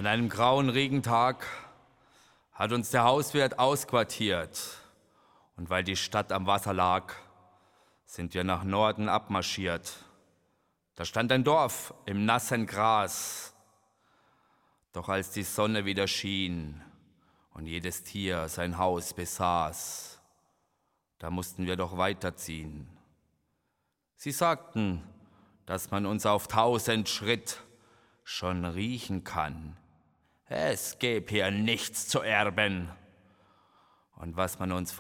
An einem grauen Regentag hat uns der Hauswirt ausquartiert. Und weil die Stadt am Wasser lag, sind wir nach Norden abmarschiert. Da stand ein Dorf im nassen Gras. Doch als die Sonne wieder schien und jedes Tier sein Haus besaß, da mussten wir doch weiterziehen. Sie sagten, dass man uns auf 1000 Schritt schon riechen kann. Es gäb hier nichts zu erben. Und was man uns